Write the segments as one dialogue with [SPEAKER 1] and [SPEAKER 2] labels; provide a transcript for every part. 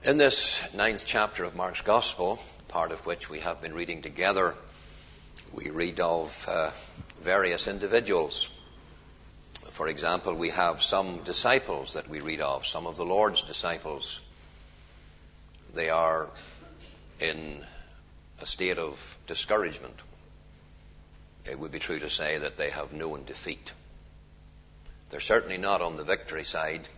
[SPEAKER 1] In this 9th chapter of Mark's Gospel, part of which we have been reading together, we read of various individuals. For example, we have some disciples that we read of, some of the Lord's disciples. They are in a state of discouragement. It would be true to say that they have known defeat. They're certainly not on the victory side.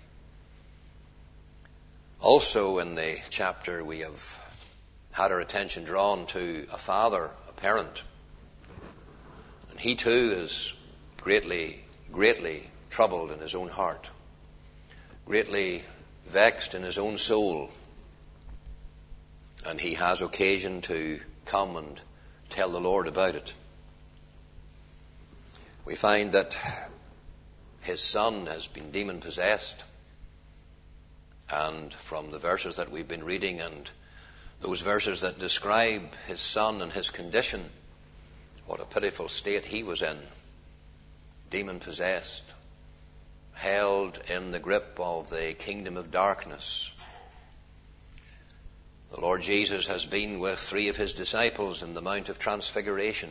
[SPEAKER 1] Also in the chapter we have had our attention drawn to a father, a parent. And he too is greatly troubled in his own heart, greatly vexed in his own soul. And he has occasion to come and tell the Lord about it. We find that his son has been demon-possessed. And from the verses that we've been reading and those verses that describe his son and his condition, what a pitiful state he was in. Demon-possessed, held in the grip of the kingdom of darkness. The Lord Jesus has been with 3 of his disciples in the Mount of Transfiguration.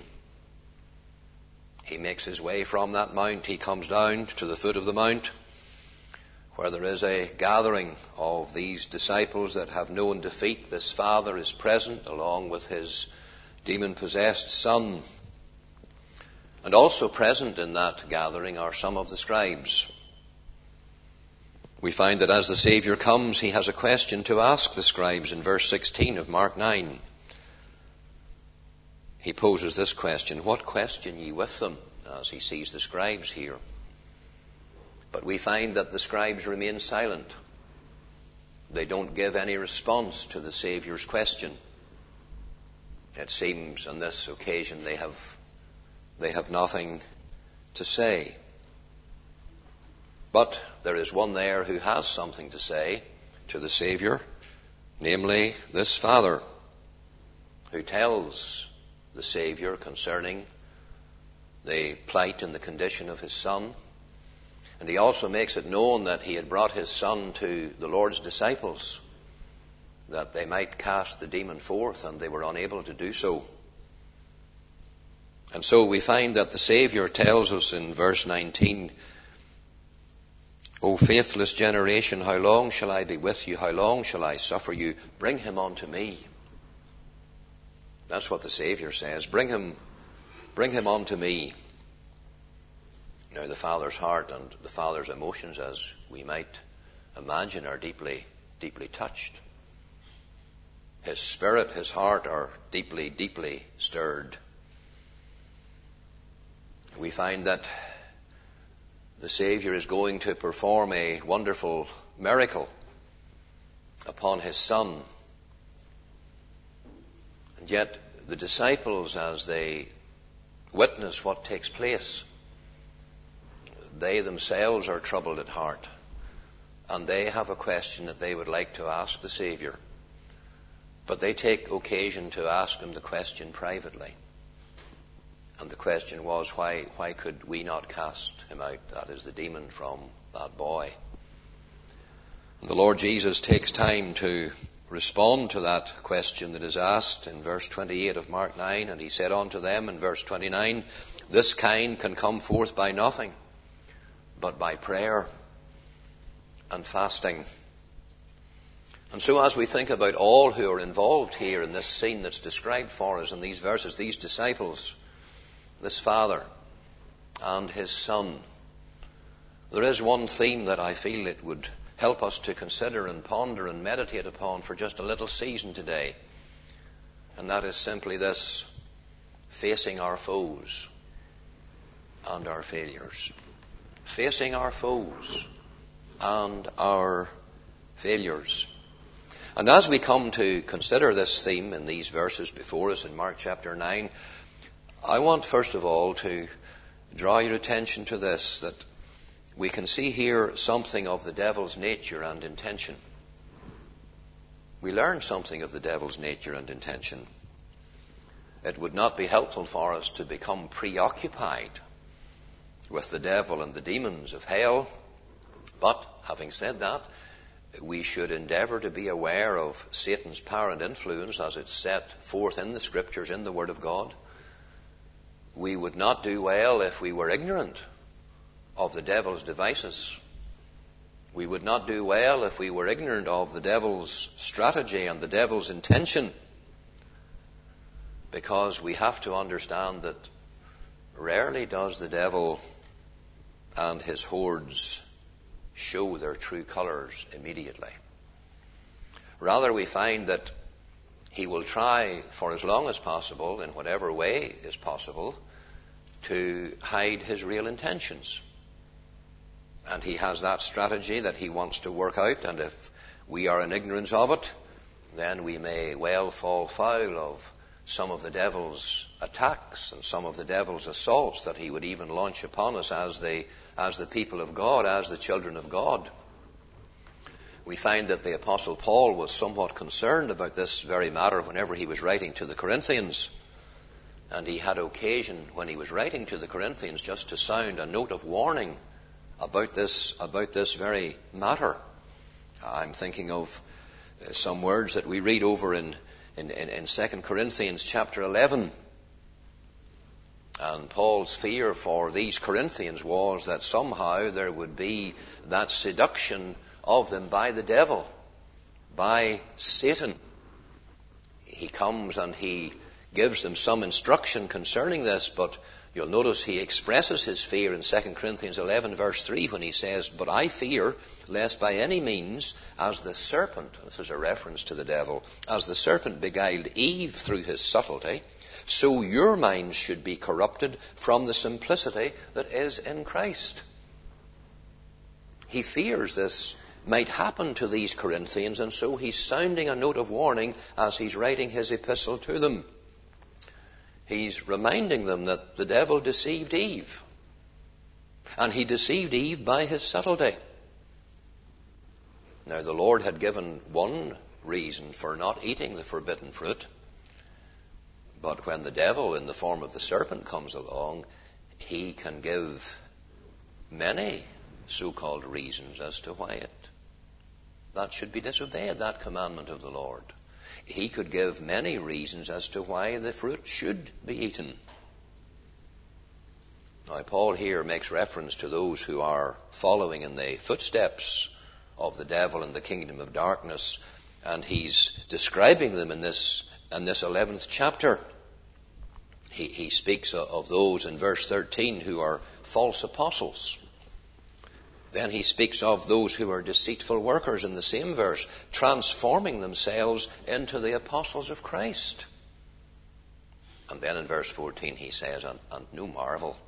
[SPEAKER 1] He makes his way from that mount. He comes down to the foot of the mount, where there is a gathering of these disciples that have known defeat. This father is present along with his demon-possessed son. And also present in that gathering are some of the scribes. We find that as the Saviour comes, he has a question to ask the scribes in verse 16 of Mark 9. He poses this question, "What question ye with them?" as he sees the scribes here. But we find that the scribes remain silent. They don't give any response to the Saviour's question. It seems on this occasion they have nothing to say. But there is one there who has something to say to the Saviour, namely this father, who tells the Saviour concerning the plight and the condition of his son. And he also makes it known that he had brought his son to the Lord's disciples, that they might cast the demon forth, and they were unable to do so. And so we find that the Saviour tells us in verse 19, "O faithless generation, how long shall I be with you? How long shall I suffer you? Bring him unto me." That's what the Saviour says. Bring him unto me. Now, the Father's heart and the Father's emotions, as we might imagine, are deeply touched. His spirit, his heart are deeply stirred. We find that the Saviour is going to perform a wonderful miracle upon his son. And yet, the disciples, as they witness what takes place, they themselves are troubled at heart, and they have a question that they would like to ask the Saviour. But they take occasion to ask him the question privately. And the question was, why could we not cast him out, that is the demon, from that boy? And the Lord Jesus takes time to respond to that question that is asked in verse 28 of Mark 9. "And he said unto them," in verse 29, "This kind can come forth by nothing, but by prayer and fasting." And so as we think about all who are involved here in this scene that's described for us in these verses, these disciples, this father and his son, there is one theme that I feel it would help us to consider and ponder and meditate upon for just a little season today. And that is simply this: facing our foes and our failures. Facing our foes and our failures. And as we come to consider this theme in these verses before us in Mark chapter 9, I want first of all to draw your attention to this, that we can see here something of the devil's nature and intention. We learn something of the devil's nature and intention. It would not be helpful for us to become preoccupied with the devil and the demons of hell. But, having said that, we should endeavour to be aware of Satan's power and influence as it's set forth in the Scriptures, in the Word of God. We would not do well if we were ignorant of the devil's devices. We would not do well if we were ignorant of the devil's strategy and the devil's intention, because we have to understand that rarely does the devil and his hordes show their true colours immediately. Rather, we find that he will try for as long as possible, in whatever way is possible, to hide his real intentions. And he has that strategy that he wants to work out, and if we are in ignorance of it, then we may well fall foul of some of the devil's attacks and some of the devil's assaults that he would even launch upon us as the people of God, as the children of God. We find that the Apostle Paul was somewhat concerned about this very matter whenever he was writing to the Corinthians. And he had occasion, when he was writing to the Corinthians, just to sound a note of warning about this very matter. I'm thinking of some words that we read over in 2 Corinthians chapter 11. And Paul's fear for these Corinthians was that somehow there would be that seduction of them by the devil, by Satan. He comes and he gives them some instruction concerning this, but you'll notice he expresses his fear in 2 Corinthians 11 verse 3 when he says, "But I fear lest by any means, as the serpent," this is a reference to the devil, "as the serpent beguiled Eve through his subtlety, so your minds should be corrupted from the simplicity that is in Christ." He fears this might happen to these Corinthians, and so he's sounding a note of warning as he's writing his epistle to them. He's reminding them that the devil deceived Eve. And he deceived Eve by his subtlety. Now, the Lord had given one reason for not eating the forbidden fruit. But when the devil, in the form of the serpent, comes along, he can give many so-called reasons as to why that should be disobeyed, that commandment of the Lord. He could give many reasons as to why the fruit should be eaten. Now, Paul here makes reference to those who are following in the footsteps of the devil in the kingdom of darkness, and he's describing them in this 11th chapter. He speaks of those in verse 13 who are false apostles. Then he speaks of those who are deceitful workers in the same verse, transforming themselves into the apostles of Christ. And then in verse 14 he says, and no marvel.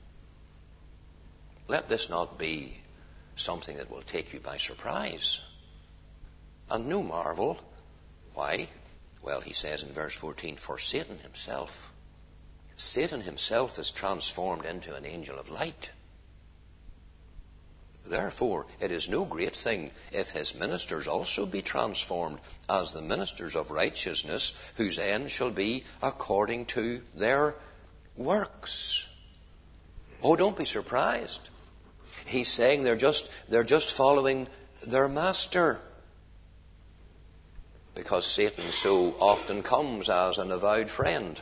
[SPEAKER 1] Let this not be something that will take you by surprise. And no marvel. Why? Well, he says in verse 14, for Satan himself is transformed into an angel of light. Therefore, it is no great thing if his ministers also be transformed as the ministers of righteousness, whose end shall be according to their works. Oh, don't be surprised. He's saying they're just following their master. Because Satan so often comes as an avowed friend,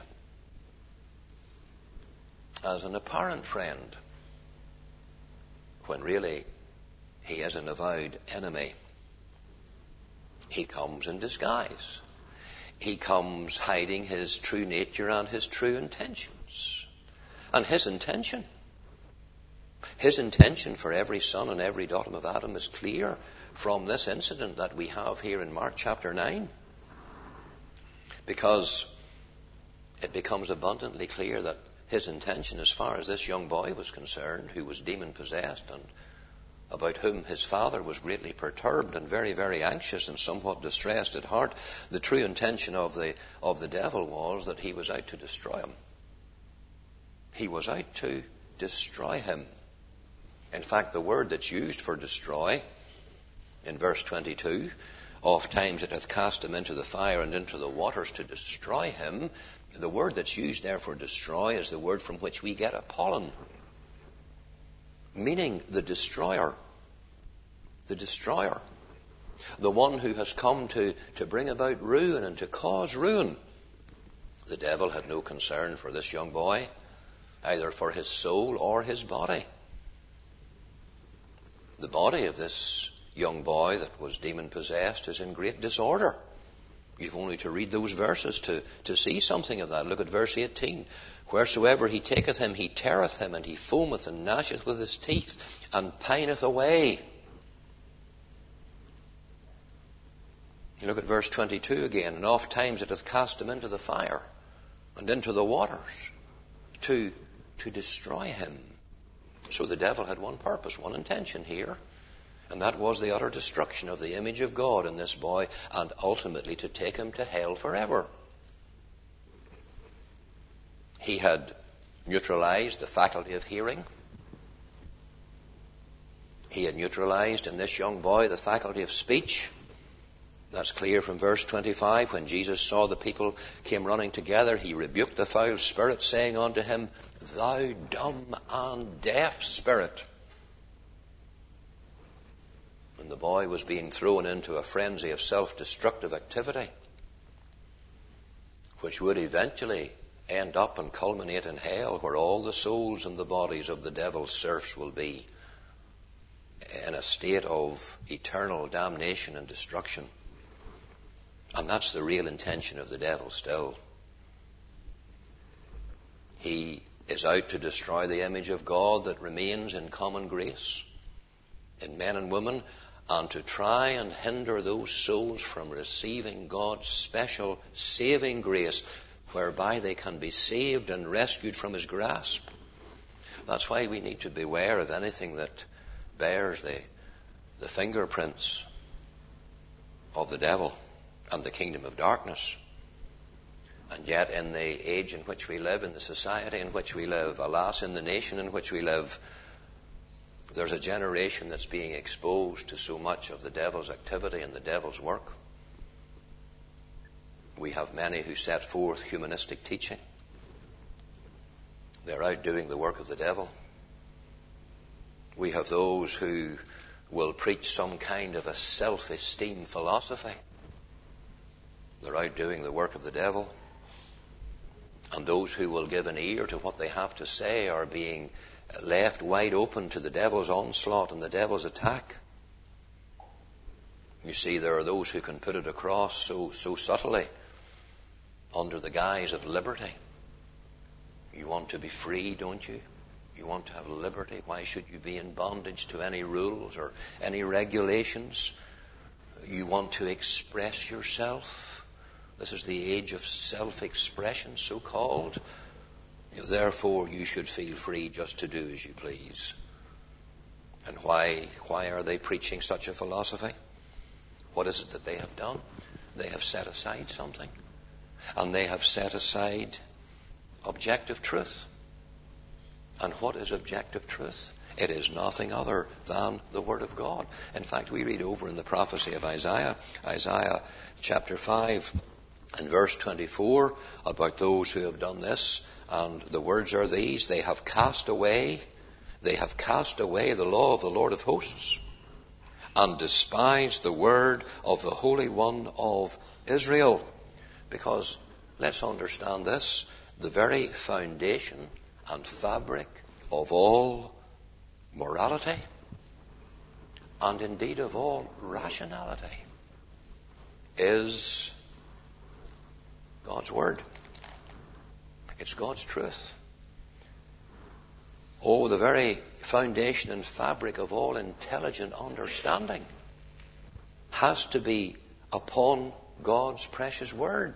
[SPEAKER 1] as an apparent friend, when really he is an avowed enemy. He comes in disguise. He comes hiding his true nature and his true intentions. And his intention for every son and every daughter of Adam is clear from this incident that we have here in Mark chapter 9. Because it becomes abundantly clear that his intention, as far as this young boy was concerned, who was demon-possessed and about whom his father was greatly perturbed and very, very anxious and somewhat distressed at heart, the true intention of the devil was that he was out to destroy him. He was out to destroy him. In fact, the word that's used for destroy in verse 22, oft times it hath cast him into the fire and into the waters to destroy him. The word that's used there for destroy is the word from which we get Apollon, meaning the destroyer. The destroyer. the one who has come to bring about ruin and to cause ruin. The devil had no concern for this young boy, either for his soul or his body. The body of this young boy that was demon-possessed is in great disorder. You've only to read those verses to see something of that. Look at verse 18. Wheresoever he taketh him, he teareth him, and he foameth and gnasheth with his teeth, and pineth away. You look at verse 22 again. And oft times it hath cast him into the fire, and into the waters, to destroy him. So the devil had one purpose, one intention here, and that was the utter destruction of the image of God in this boy, and ultimately to take him to hell forever. He had neutralized the faculty of hearing. He had neutralized in this young boy the faculty of speech. That's clear from verse 25. When Jesus saw the people came running together, he rebuked the foul spirit, saying unto him, Thou dumb and deaf spirit. And the boy was being thrown into a frenzy of self-destructive activity, which would eventually end up and culminate in hell, where all the souls and the bodies of the devil's serfs will be in a state of eternal damnation and destruction. And that's the real intention of the devil still. He is out to destroy the image of God that remains in common grace in men and women, and to try and hinder those souls from receiving God's special saving grace, whereby they can be saved and rescued from his grasp. That's why we need to beware of anything that bears the fingerprints of the devil and the kingdom of darkness. And yet in the age in which we live, in the society in which we live, alas, in the nation in which we live, there's a generation that's being exposed to so much of the devil's activity and the devil's work. We have many who set forth humanistic teaching. They're out doing the work of the devil. We have those who will preach some kind of a self-esteem philosophy. They're out doing the work of the devil. And those who will give an ear to what they have to say are being left wide open to the devil's onslaught and the devil's attack. You see, there are those who can put it across so subtly under the guise of liberty. You want to be free, don't you? You want to have liberty. Why should you be in bondage to any rules or any regulations? You want to express yourself. This is the age of self-expression, so-called. Therefore, you should feel free just to do as you please. And why are they preaching such a philosophy? What is it that they have done? They have set aside something. And they have set aside objective truth. And what is objective truth? It is nothing other than the Word of God. In fact, we read over in the prophecy of Isaiah chapter 5 and verse 24, about those who have done this. And the words are these: they have cast away the law of the Lord of hosts, and despised the word of the Holy One of Israel. Because, let's understand this, the very foundation and fabric of all morality, and indeed of all rationality, is God's Word. It's God's truth. Oh, the very foundation and fabric of all intelligent understanding has to be upon God's precious Word.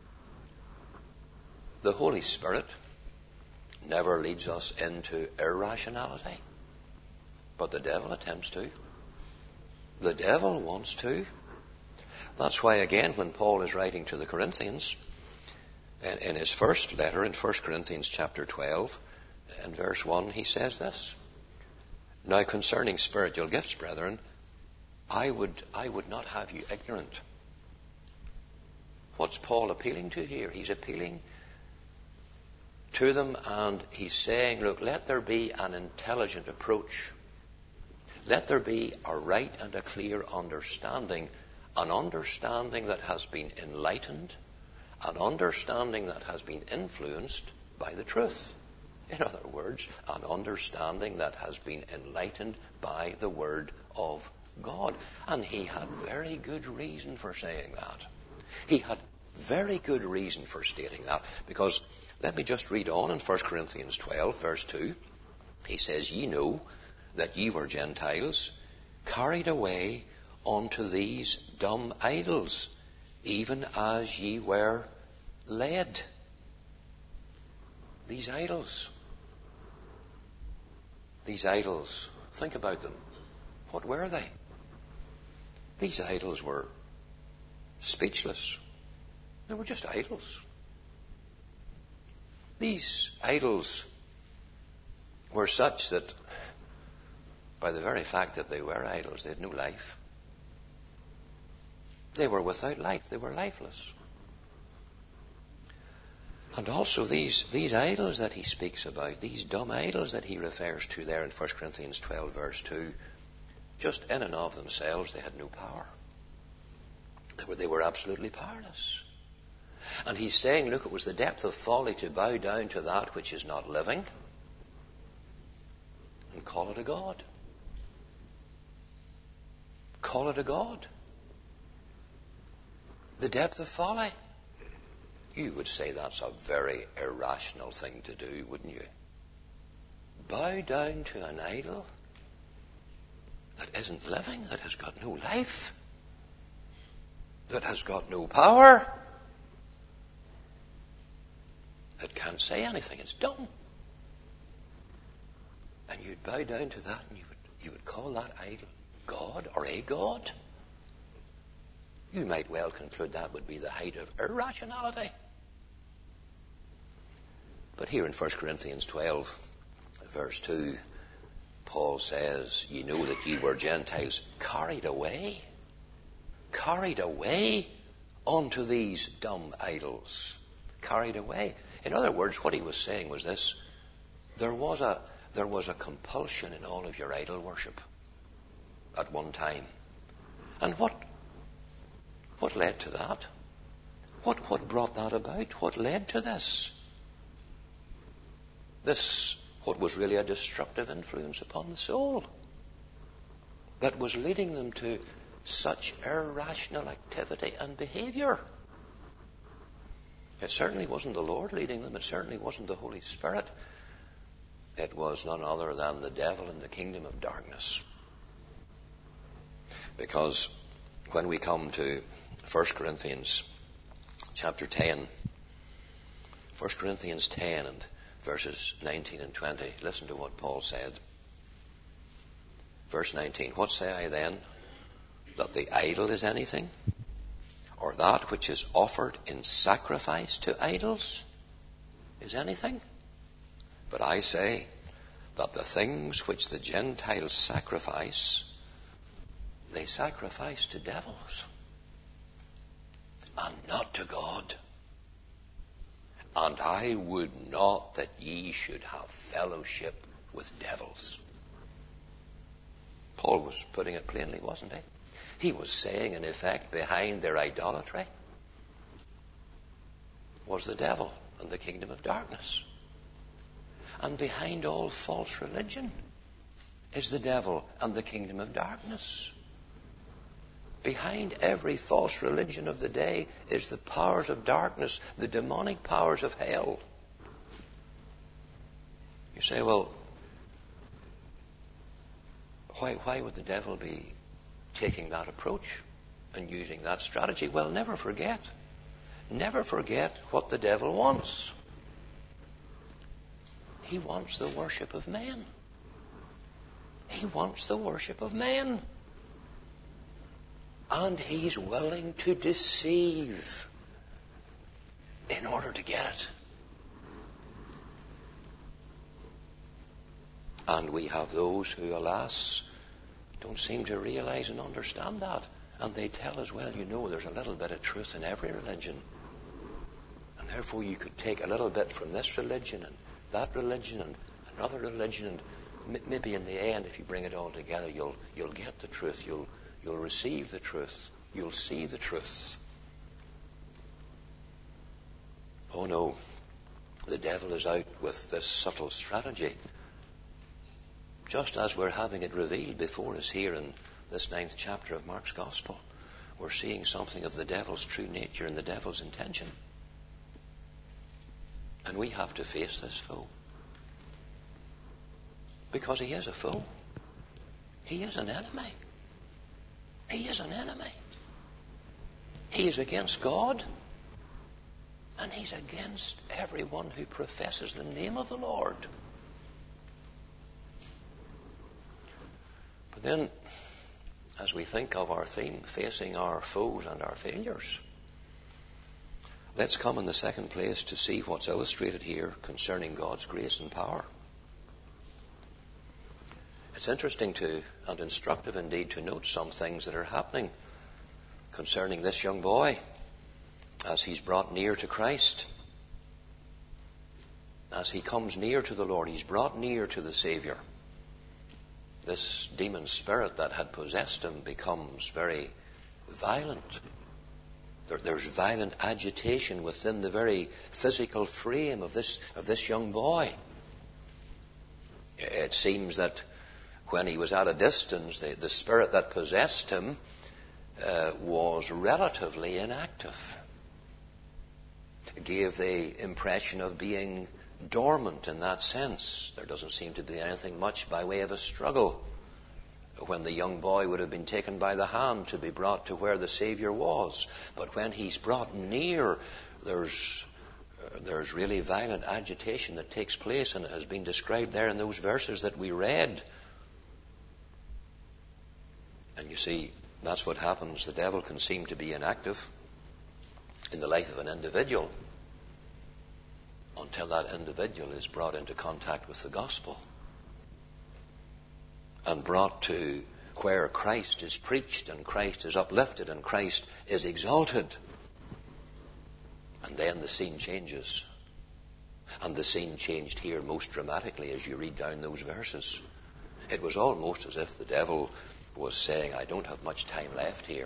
[SPEAKER 1] The Holy Spirit never leads us into irrationality, but the devil attempts to. The devil wants to. That's why, again, when Paul is writing to the Corinthians, in his first letter, in 1 Corinthians chapter 12, and verse 1, he says this: Now concerning spiritual gifts, brethren, I would not have you ignorant. What's Paul appealing to here? He's appealing to them, and he's saying, look, let there be an intelligent approach. Let there be a right and a clear understanding, an understanding that has been enlightened, an understanding that has been influenced by the truth. In other words, an understanding that has been enlightened by the Word of God. And he had very good reason for saying that. He had very good reason for stating that, because let me just read on in 1 Corinthians 12, verse 2. He says, "Ye know that ye were Gentiles, carried away unto these dumb idols, even as ye were led." These idols, think about them. What were they? These idols were speechless. They were just idols. These idols were such that, by the very fact that they were idols, they had no life. They were without life. They were lifeless. And also these idols that he speaks about, these dumb idols that he refers to there in 1 Corinthians 12, verse 2, just in and of themselves, they had no power. They were absolutely powerless. And he's saying, look, it was the depth of folly to bow down to that which is not living and call it a god. Call it a god. The depth of folly. You would say that's a very irrational thing to do, wouldn't you? Bow down to an idol that isn't living, that has got no life, that has got no power, that can't say anything. It's dumb. And you'd bow down to that and you would call that idol God or a god. You might well conclude that would be the height of irrationality. But here in 1 Corinthians 12, verse 2, Paul says, "Ye know that ye were Gentiles, carried away unto these dumb idols." Carried away. In other words, what he was saying was this: there was a compulsion in all of your idol worship at one time. And what led to that? What brought that about? What led to this? This, what was really a destructive influence upon the soul, that was leading them to such irrational activity and behavior. It certainly wasn't the Lord leading them. It certainly wasn't the Holy Spirit. It was none other than the devil in the kingdom of darkness. Because when we come to 1 Corinthians chapter 10, 1 Corinthians 10 and verses 19 and 20, listen to what Paul said. Verse 19, "What say I then? That the idol is anything? Or that which is offered in sacrifice to idols is anything? But I say that the things which the Gentiles sacrifice, they sacrifice to devils, and not to God. And I would not that ye should have fellowship with devils." Paul was putting it plainly, wasn't he? He was saying, in effect, behind their idolatry was the devil and the kingdom of darkness. And behind all false religion is the devil and the kingdom of darkness. Behind every false religion of the day is the powers of darkness, the demonic powers of hell. You say, well, why would the devil be taking that approach and using that strategy? Well, never forget what the devil wants. He wants the worship of men. He wants the worship of men. And he's willing to deceive in order to get it. And we have those who, alas, don't seem to realize and understand that. And they tell us, well, you know, there's a little bit of truth in every religion. And therefore you could take a little bit from this religion and that religion and another religion, and maybe in the end, if you bring it all together, you'll get the truth. You'll receive the truth. You'll see the truth. Oh no, the devil is out with this subtle strategy. Just as we're having it revealed before us here in this 9th chapter of Mark's Gospel, we're seeing something of the devil's true nature and the devil's intention. And we have to face this foe. Because he is a foe. He is an enemy. He is an enemy. He is against God. And he's against everyone who professes the name of the Lord. But then, as we think of our theme, facing our foes and our failures, let's come in the second place to see what's illustrated here concerning God's grace and power. It's interesting and instructive indeed to note some things that are happening concerning this young boy as he's brought near to Christ. As he comes near to the Lord, he's brought near to the Savior. This demon spirit that had possessed him becomes very violent. There's violent agitation within the very physical frame of this young boy. It seems that when he was at a distance, the spirit that possessed him was relatively inactive. It gave the impression of being dormant in that sense. There doesn't seem to be anything much by way of a struggle when the young boy would have been taken by the hand to be brought to where the Savior was. But when he's brought near, there's really violent agitation that takes place, and it has been described there in those verses that we read. And you see, that's what happens. The devil can seem to be inactive in the life of an individual until that individual is brought into contact with the gospel and brought to where Christ is preached and Christ is uplifted and Christ is exalted. And then the scene changes. And the scene changed here most dramatically as you read down those verses. It was almost as if the devil was saying, I don't have much time left here.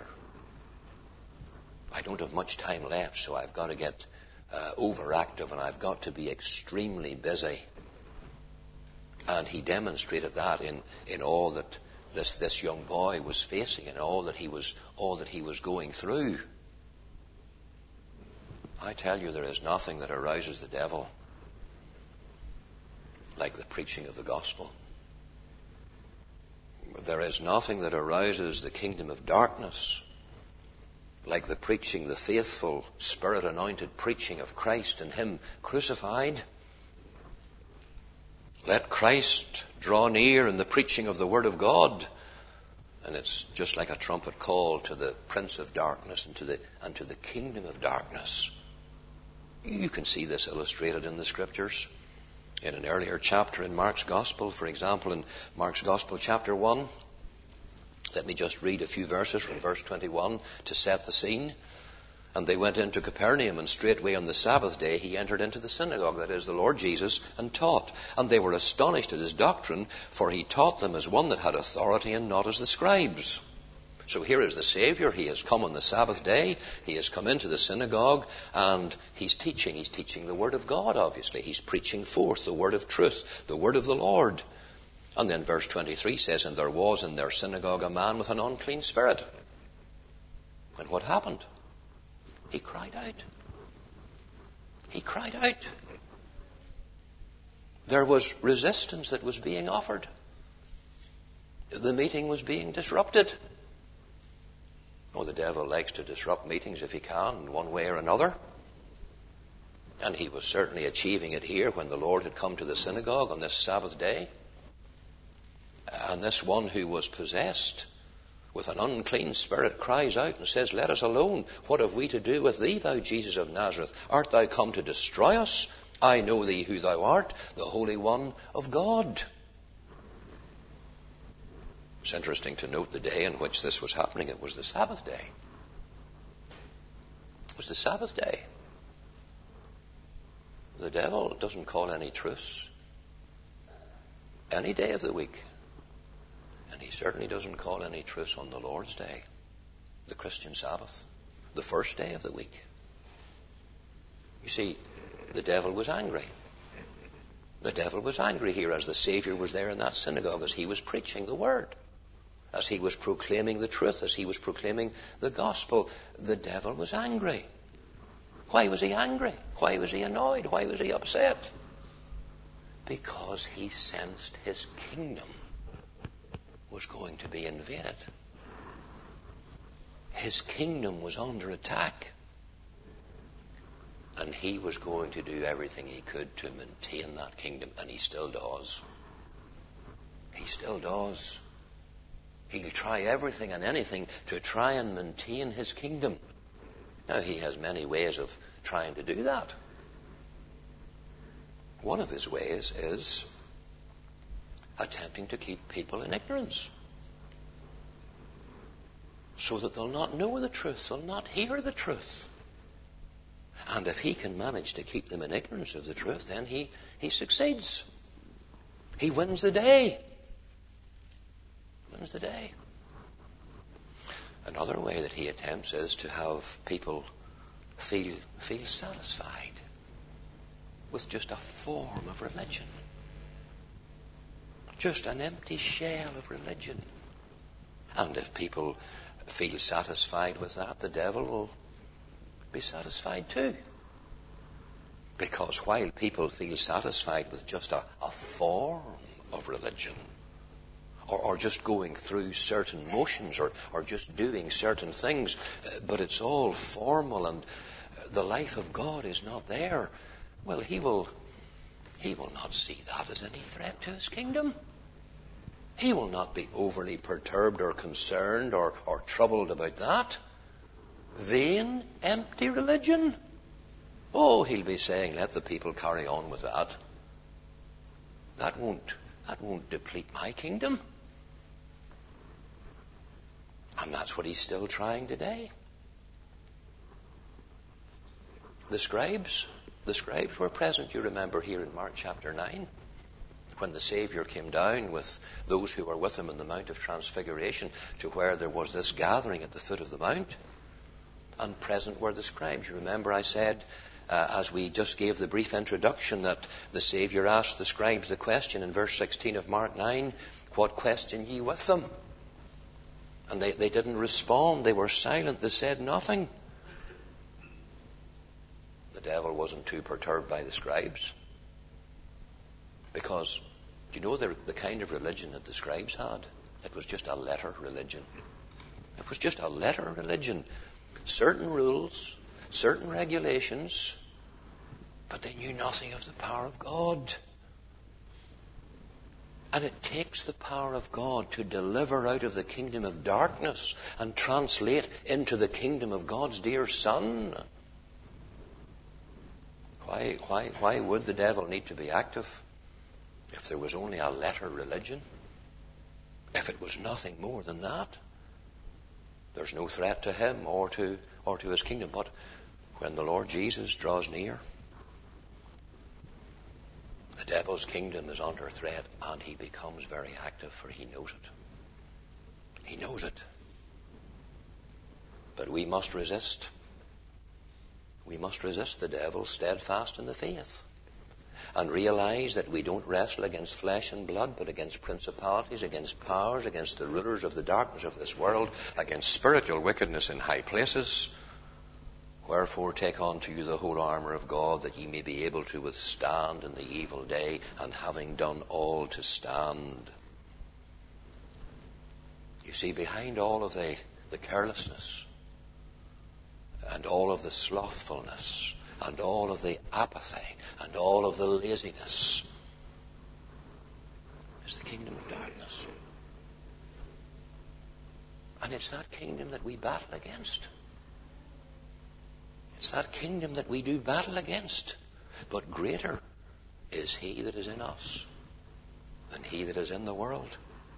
[SPEAKER 1] I don't have much time left, so I've got to get overactive and I've got to be extremely busy. And he demonstrated that in all that this young boy was facing and all that he was going through. I tell you, there is nothing that arouses the devil like the preaching of the gospel. There is nothing that arouses the kingdom of darkness like the preaching, the faithful, Spirit-anointed preaching of Christ and Him crucified. Let Christ draw near in the preaching of the Word of God. And it's just like a trumpet call to the Prince of Darkness and to the kingdom of darkness. You can see this illustrated in the Scriptures. In an earlier chapter in Mark's Gospel, for example, in Mark's Gospel chapter 1, let me just read a few verses from verse 21 to set the scene. And they went into Capernaum, and straightway on the Sabbath day he entered into the synagogue, that is, the Lord Jesus, and taught. And they were astonished at his doctrine, for he taught them as one that had authority and not as the scribes. So here is the Savior. He has come on the Sabbath day. He has come into the synagogue, and he's teaching. He's teaching the Word of God, obviously. He's preaching forth the Word of truth, the Word of the Lord. And then verse 23 says, and there was in their synagogue a man with an unclean spirit. And what happened? He cried out. He cried out. There was resistance that was being offered. The meeting was being disrupted. Oh, the devil likes to disrupt meetings if he can, in one way or another. And he was certainly achieving it here when the Lord had come to the synagogue on this Sabbath day. And this one who was possessed with an unclean spirit cries out and says, let us alone. What have we to do with thee, thou Jesus of Nazareth? Art thou come to destroy us? I know thee who thou art, the Holy One of God. It's interesting to note the day in which this was happening. It was the Sabbath day. It was the Sabbath day. The devil doesn't call any truce. any day of the week. And he certainly doesn't call any truce on the Lord's Day, the Christian Sabbath, the first day of the week. You see, the devil was angry. The devil was angry here as the Savior was there in that synagogue, as he was preaching the word, as he was proclaiming the truth, as he was proclaiming the gospel. The devil was angry. Why was he angry? Why was he annoyed? Why was he upset? Because he sensed his kingdom was going to be invaded. His kingdom was under attack. And he was going to do everything he could to maintain that kingdom. And he still does. He still does. He'll try everything and anything to try and maintain his kingdom. Now, he has many ways of trying to do that. One of his ways is attempting to keep people in ignorance, so that they'll not know the truth, they'll not hear the truth. And if he can manage to keep them in ignorance of the truth, then he succeeds. He wins the day. Wins the day. Another way that he attempts is to have people feel satisfied with just a form of religion. Just an empty shell of religion. And if people feel satisfied with that, the devil will be satisfied too. Because while people feel satisfied with just a form of religion, or just going through certain motions, or just doing certain things, but it's all formal and the life of God is not there, well, he will not see that as any threat to his kingdom. He will not be overly perturbed or concerned or troubled about that. Vain, empty religion. Oh, he'll be saying, let the people carry on with that. That won't deplete my kingdom. And that's what he's still trying today. The scribes were present, you remember, here in Mark chapter 9, when the Savior came down with those who were with him in the Mount of Transfiguration to where there was this gathering at the foot of the mount. And present were the scribes. You remember I said, as we just gave the brief introduction, that the Savior asked the scribes the question in verse 16 of Mark 9, what question ye with them? And they didn't respond. They were silent. They said nothing. The devil wasn't too perturbed by the scribes. Because, do you know the kind of religion that the scribes had? It was just a letter religion. It was just a letter religion. Certain rules, certain regulations, but they knew nothing of the power of God. And it takes the power of God to deliver out of the kingdom of darkness and translate into the kingdom of God's dear Son. Why would the devil need to be active if there was only a letter religion? If it was nothing more than that? There's no threat to him or to his kingdom. But when the Lord Jesus draws near, the devil's kingdom is under threat, and he becomes very active, for he knows it. He knows it. But we must resist. We must resist the devil, steadfast in the faith, and realize that we don't wrestle against flesh and blood, but against principalities, against powers, against the rulers of the darkness of this world, against spiritual wickedness in high places. Wherefore take unto you the whole armour of God, that ye may be able to withstand in the evil day, and having done all to stand. You see, behind all of the carelessness, and all of the slothfulness, and all of the apathy, and all of the laziness, is the kingdom of darkness. And it's that kingdom that we battle against. It's that kingdom that we do battle against. But greater is he that is in us than he that is in the world.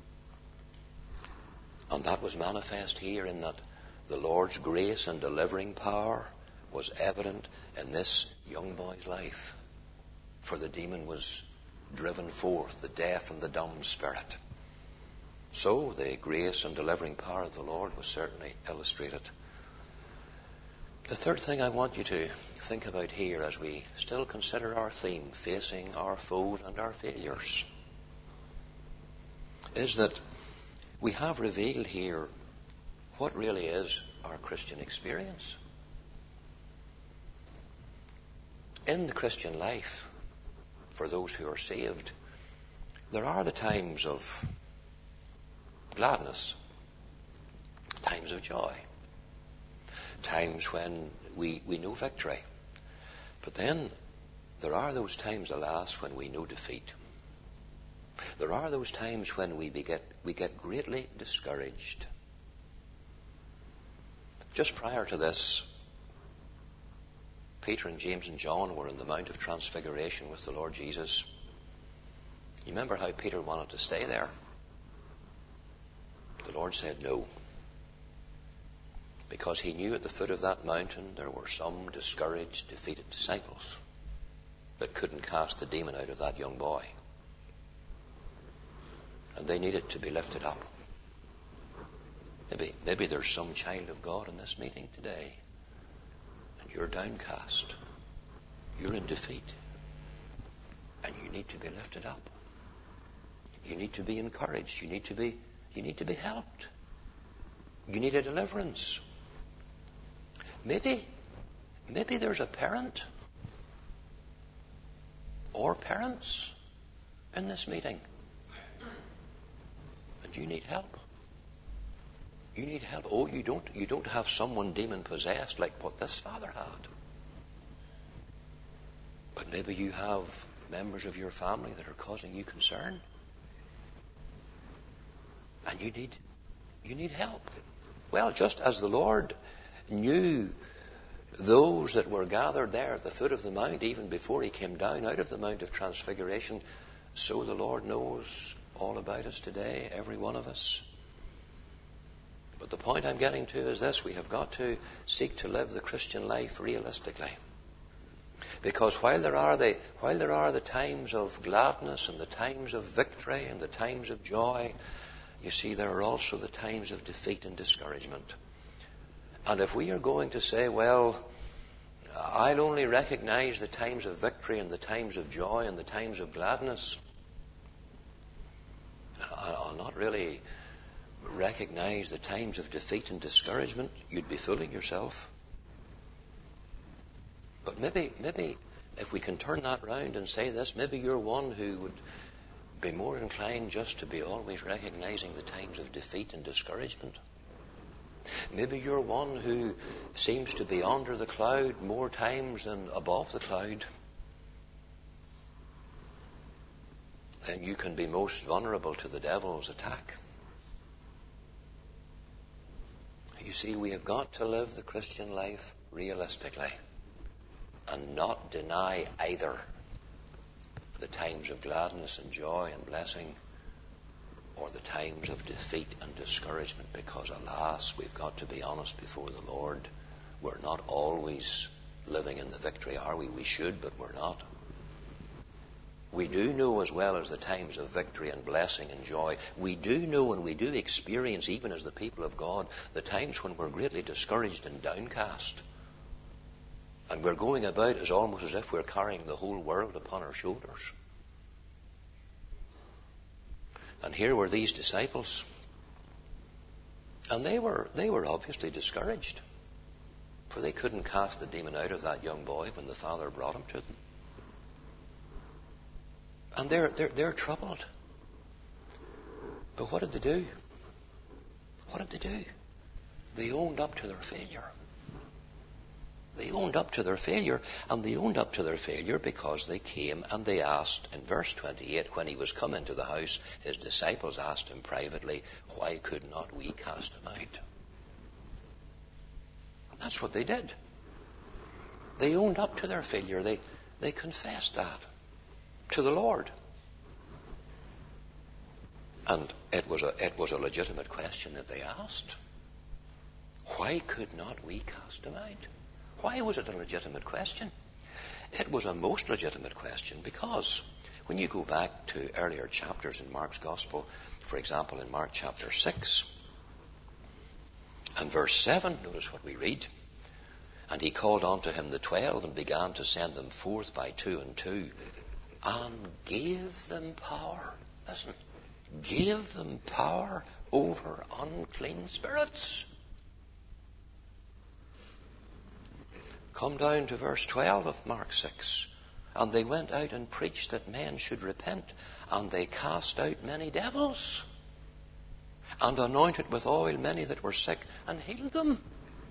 [SPEAKER 1] And that was manifest here in that the Lord's grace and delivering power was evident in this young boy's life. For the demon was driven forth the deaf and the dumb spirit. So the grace and delivering power of the Lord was certainly illustrated. The third thing I want you to think about here as we still consider our theme, facing our foes and our failures, is that we have revealed here what really is our Christian experience. In the Christian life, for those who are saved, there are the times of gladness, times of joy, times when we know victory. But then there are those times, alas, when we know defeat. There are those times when we get greatly discouraged. Just prior to this, Peter and James and John were in the Mount of Transfiguration with the Lord Jesus. You remember how Peter wanted to stay there? The Lord said no, because he knew at the foot of that mountain there were some discouraged, defeated disciples that couldn't cast the demon out of that young boy. And they needed to be lifted up. Maybe there's some child of God in this meeting today, and you're downcast. You're in defeat. And you need to be lifted up. You need to be encouraged. You need to be helped. You need a deliverance. Maybe there's a parent or parents in this meeting, and you need help. You need help. Oh, you don't have someone demon possessed like what this father had. But maybe you have members of your family that are causing you concern. And you need help. Well, just as the Lord knew those that were gathered there at the foot of the mount, even before he came down out of the Mount of Transfiguration, so the Lord knows all about us today, every one of us. But the point I'm getting to is this: we have got to seek to live the Christian life realistically. Because while there are the times of gladness and the times of victory and the times of joy, you see, there are also the times of defeat and discouragement. And if we are going to say, well, I'll only recognize the times of victory and the times of joy and the times of gladness, I'll not really recognize the times of defeat and discouragement, you'd be fooling yourself. But maybe if we can turn that round and say this, maybe you're one who would be more inclined just to be always recognizing the times of defeat and discouragement. Maybe you're one who seems to be under the cloud more times than above the cloud. Then you can be most vulnerable to the devil's attack. You see, we have got to live the Christian life realistically and not deny either the times of gladness and joy and blessing or the times of defeat and discouragement, because alas, we've got to be honest before the Lord. We're not always living in the victory, are we? We should, but we're not. We do know, as well as the times of victory and blessing and joy, we do know and we do experience, even as the people of God, the times when we're greatly discouraged and downcast. And we're going about as almost as if we're carrying the whole world upon our shoulders. And here were these disciples. And they were obviously discouraged, for they couldn't cast the demon out of that young boy when the Father brought him to them. And they're troubled. But what did they do? What did they do? They owned up to their failure. They owned up to their failure, and they owned up to their failure because they came and they asked, in verse 28, when he was come into the house, his disciples asked him privately, why could not we cast him out? That's what they did. They owned up to their failure. They confessed that to the Lord. And it was a legitimate question that they asked. Why could not we cast him out? Why was it a legitimate question? It was a most legitimate question because When you go back to earlier chapters in Mark's Gospel, for example, in Mark chapter 6 and verse 7, notice what we read. And he called unto him the 12 and began to send them forth by 2 and 2 and gave them power. Listen, gave them power over unclean spirits. Come down to verse 12 of Mark 6. And they went out and preached that men should repent, and they cast out many devils, and anointed with oil many that were sick, and healed them.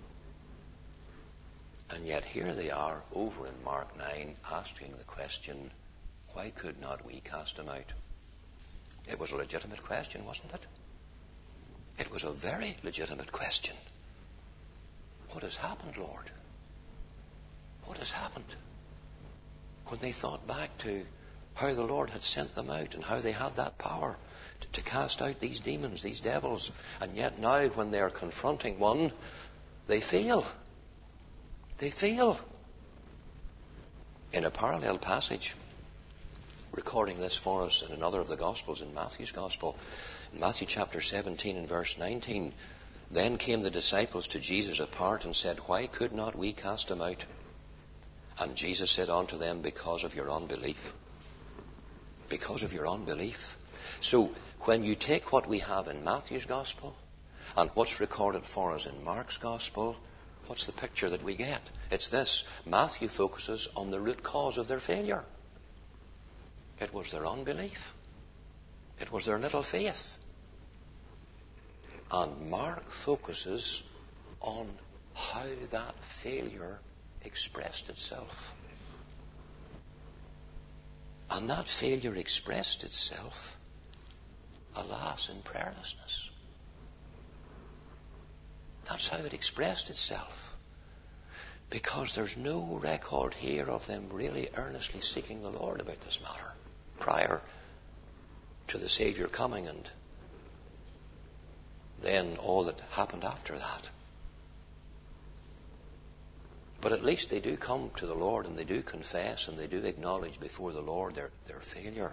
[SPEAKER 1] And yet here they are over in Mark 9 asking the question, why could not we cast them out? It was a legitimate question, wasn't it? It was a very legitimate question. What has happened, Lord? What has happened? When they thought back to how the Lord had sent them out and how they had that power to cast out these demons, these devils, and yet now when they are confronting one, they fail. They fail. In a parallel passage, recording this for us in another of the Gospels, in Matthew's Gospel, in Matthew chapter 17 and verse 19, then came the disciples to Jesus apart and said, why could not we cast them out? And Jesus said unto them, because of your unbelief. Because of your unbelief. So, when you take what we have in Matthew's Gospel and what's recorded for us in Mark's Gospel, what's the picture that we get? It's this. Matthew focuses on the root cause of their failure. It was their unbelief. It was their little faith. And Mark focuses on how that failure expressed itself. And that failure expressed itself, alas, in prayerlessness. That's how it expressed itself. Because there's no record here of them really earnestly seeking the Lord about this matter prior to the Savior coming and then all that happened after that. But at least they do come to the Lord and they do confess and they do acknowledge before the Lord their failure.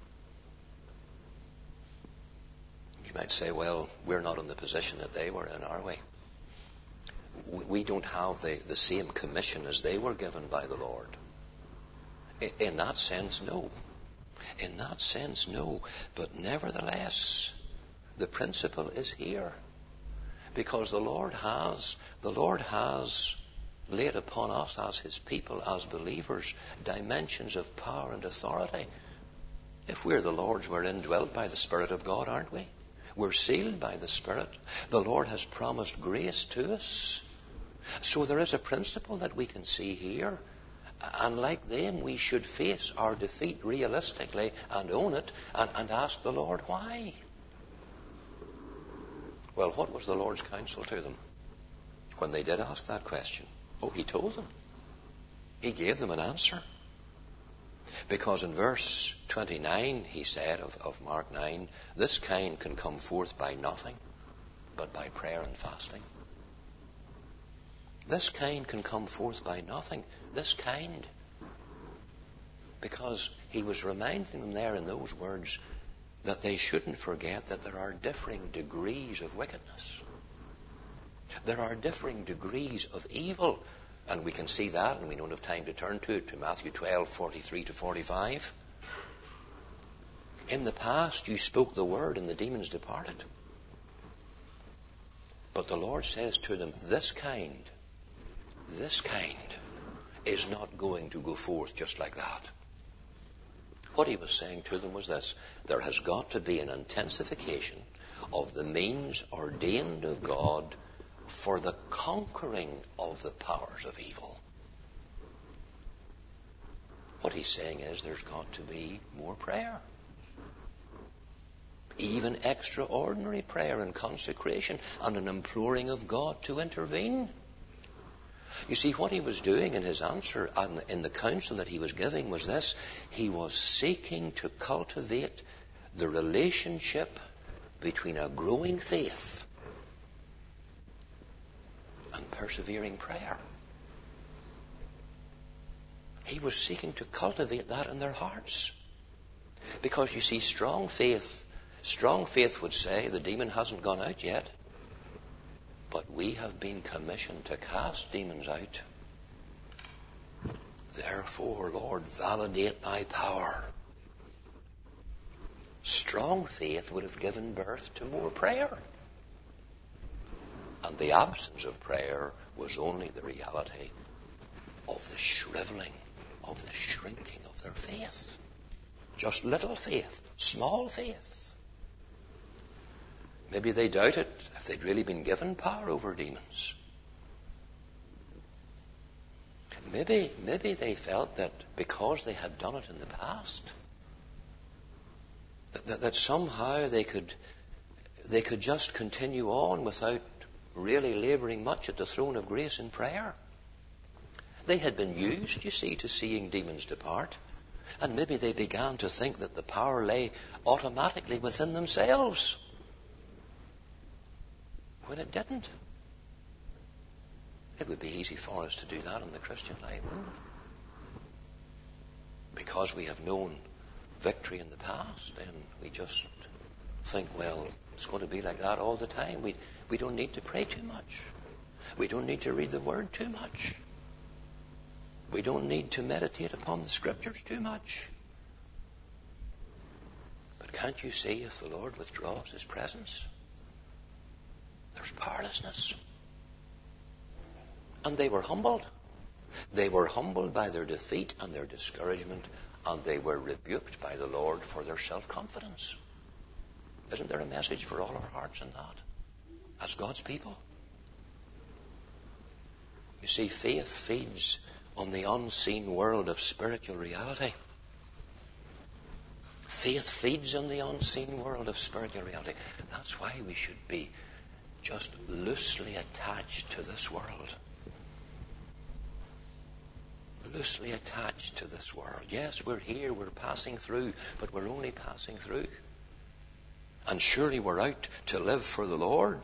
[SPEAKER 1] You might say, well, we're not in the position that they were in, are we? We don't have the same commission as they were given by the Lord. In that sense, no. In that sense, no. But nevertheless, the principle is here. Because the Lord has laid upon us as his people, as believers, dimensions of power and authority. If we're the Lord's, we're indwelt by the Spirit of God, aren't we? We're sealed by the Spirit. The Lord has promised grace to us. So there is a principle that we can see here. And like them, we should face our defeat realistically and own it and ask the Lord why. Well, what was the Lord's counsel to them when they did ask that question? Oh, he told them. He gave them an answer. Because in verse 29, he said of Mark 9, this kind can come forth by nothing but by prayer and fasting. This kind can come forth by nothing. This kind. Because he was reminding them there in those words that they shouldn't forget that there are differing degrees of wickedness. There are differing degrees of evil. And we can see that, and we don't have time to turn to it, to Matthew 12, 43 to 45. In the past, you spoke the word and the demons departed. But the Lord says to them, this kind is not going to go forth just like that. What he was saying to them was this: there has got to be an intensification of the means ordained of God for the conquering of the powers of evil. What he's saying is there's got to be more prayer. Even extraordinary prayer and consecration and an imploring of God to intervene. You see, what he was doing in his answer and in the counsel that he was giving was this: he was seeking to cultivate the relationship between a growing faith and persevering prayer. He was seeking to cultivate that in their hearts. Because you see, strong faith would say the demon hasn't gone out yet, but we have been commissioned to cast demons out. Therefore, Lord, validate thy power. Strong faith would have given birth to more prayer. And the absence of prayer was only the reality of the shriveling, of the shrinking of their faith. Just little faith, small faith. Maybe they doubted if they'd really been given power over demons. Maybe they felt that because they had done it in the past, that somehow they could just continue on without really labouring much at the throne of grace in prayer. They had been used, you see, to seeing demons depart. And maybe they began to think that the power lay automatically within themselves, when it didn't. It would be easy for us to do that in the Christian life, wouldn't it? Because we have known victory in the past, then we just think, well, it's going to be like that all the time. We don't need to pray too much. We don't need to read the Word too much. We don't need to meditate upon the Scriptures too much. But can't you see, if the Lord withdraws His presence, there's powerlessness? And they were humbled. They were humbled by their defeat and their discouragement, and they were rebuked by the Lord for their self-confidence. Isn't there a message for all our hearts in that, as God's people? You see, faith feeds on the unseen world of spiritual reality. Faith feeds on the unseen world of spiritual reality. That's why we should be just loosely attached to this world. Loosely attached to this world. Yes, we're here, we're passing through, but we're only passing through. And surely we're out to live for the Lord.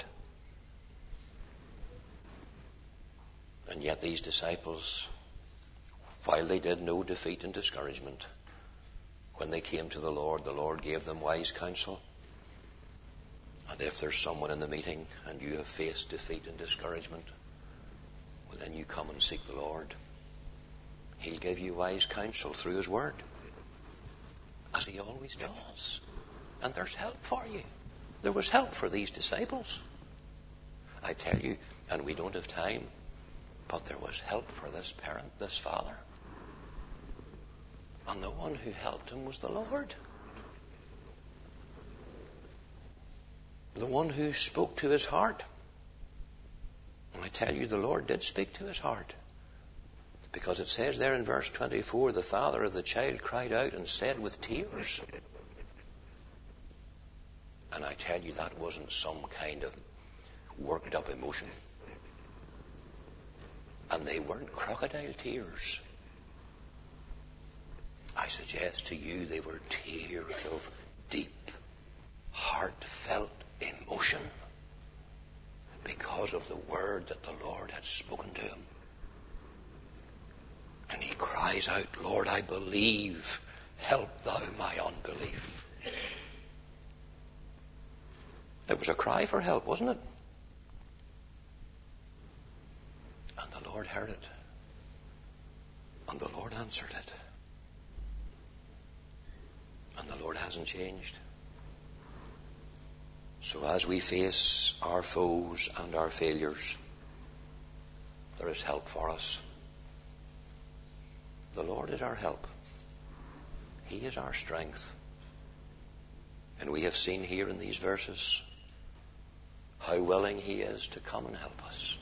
[SPEAKER 1] And yet these disciples, while they did know defeat and discouragement, when they came to the Lord gave them wise counsel. And if there's someone in the meeting and you have faced defeat and discouragement, well, then you come and seek the Lord. He'll give you wise counsel through His Word, as He always does. And there's help for you. There was help for these disciples, I tell you, and we don't have time, but there was help for this parent, this father. And the one who helped him was the Lord. The one who spoke to his heart. And I tell you, the Lord did speak to his heart. Because it says there in verse 24, the father of the child cried out and said with tears. And I tell you, that wasn't some kind of worked up emotion. And they weren't crocodile tears. I suggest to you they were tears of deep, heartfelt emotion because of the word that the Lord had spoken to him. And he cries out, Lord, I believe, help thou my unbelief. It was a cry for help, wasn't it? And the Lord heard it. And the Lord answered it. And the Lord hasn't changed. So as we face our foes and our failures, there is help for us. The Lord is our help. He is our strength. And we have seen here in these verses how willing He is to come and help us.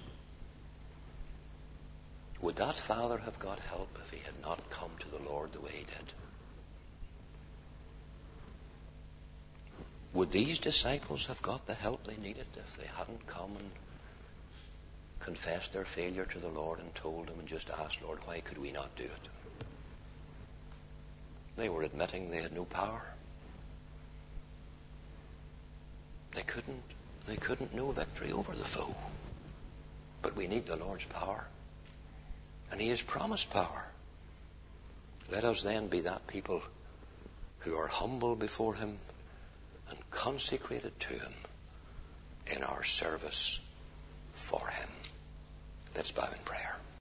[SPEAKER 1] Would that father have got help if he had not come to the Lord the way he did? Would these disciples have got the help they needed if they hadn't come and confessed their failure to the Lord and told Him and just asked, Lord, why could we not do it? They were admitting they had no power. They couldn't know victory over the foe. But we need the Lord's power. And He has promised power. Let us then be that people who are humble before him and consecrated to him in our service for him. Let's bow in prayer.